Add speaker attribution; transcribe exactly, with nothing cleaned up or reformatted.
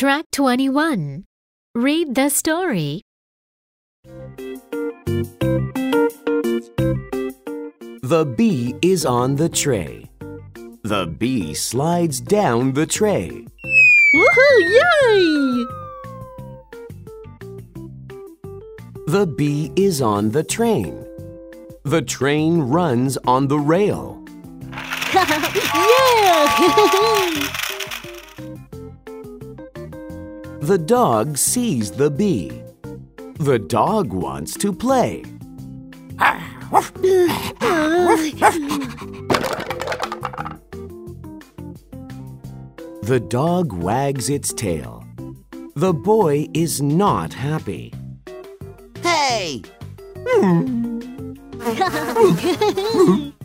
Speaker 1: Track twenty-one. Read the story.
Speaker 2: The bee is on the tray. The bee slides down the tray.
Speaker 3: Woohoo! Yay!
Speaker 2: The bee is on the train. The train runs on the rail.
Speaker 3: Yeah!
Speaker 2: The dog sees the bee. The dog wants to play. The dog wags its tail. The boy is not happy.
Speaker 4: Hey!